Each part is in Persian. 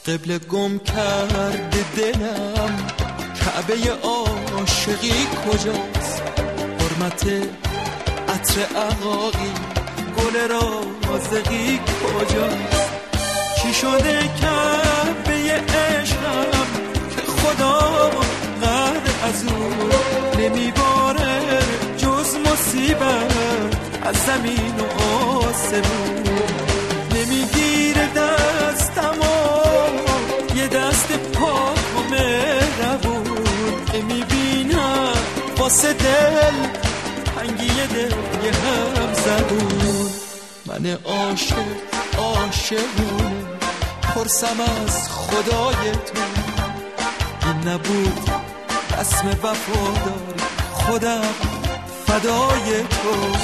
قبل گم کرده دلم، کعبه عاشقی کجاست؟ حرمت عطر عقاقی گل رازقی کجاست؟ چی شده کعبه عشقم که خدا قهر از اون نمیباره جز مصیبت از زمین و آسمون. نمیگیره دستم و یه دست پاک و مهربون، نمیبینم واسه دل تنگی دل یه هم زبون. من عاشقونه پرسم از خدای تو، این نبود رسم وفاداری خودم فدای تو.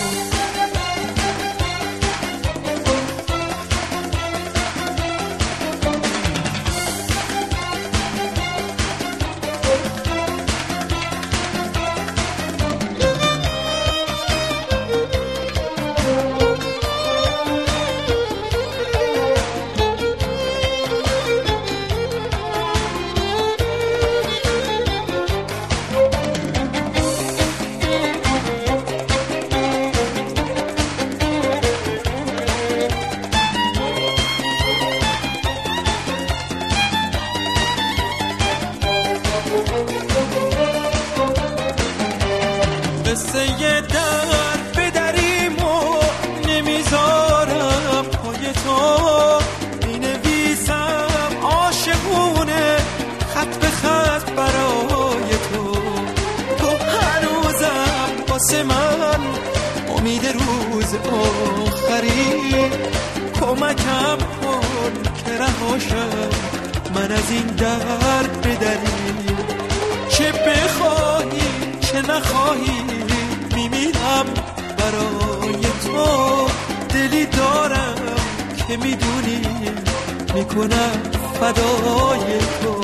قصه در بدریم و نمیذارم پای تو، مینویسم عاشقونه خط به خط برای تو. تو هنوزم واسه من امید روز آخری، کمکم کن که رهاشم من از این در بدری. چه بخواهی چه نخواهی میمیرم برای تو، دلی دارم که میدونی میکنم فدای تو.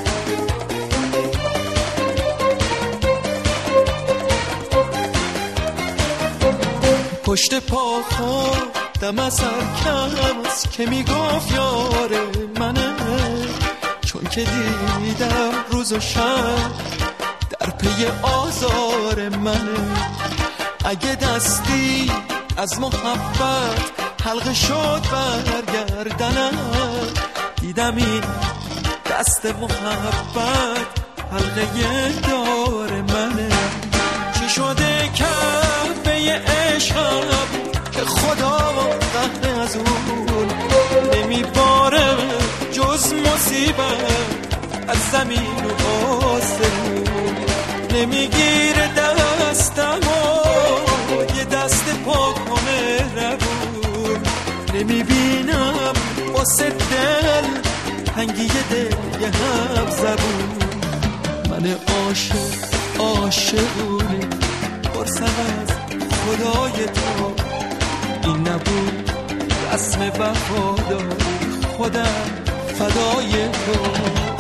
پشت پا خودم از هر کس که میگفت یاره منه، چون که دیدم روز و شب در پی آزار منه. اگه دستی از محبت حلقه شد برگردنم، دیدم این دست محبت حلقه دار منه. چی شده کعبه عشقم که خدا قهر از اون نمیباره جز مصیبت از زمین و آسمون. نمیگیره دستم و یه دست پاک و مهربون، نمیبینم واسه دل تنگی دل یه هم زبون. من عاشقونه پرسم از خدای تو، این نبود رسم وفاداری خودم فدای تو.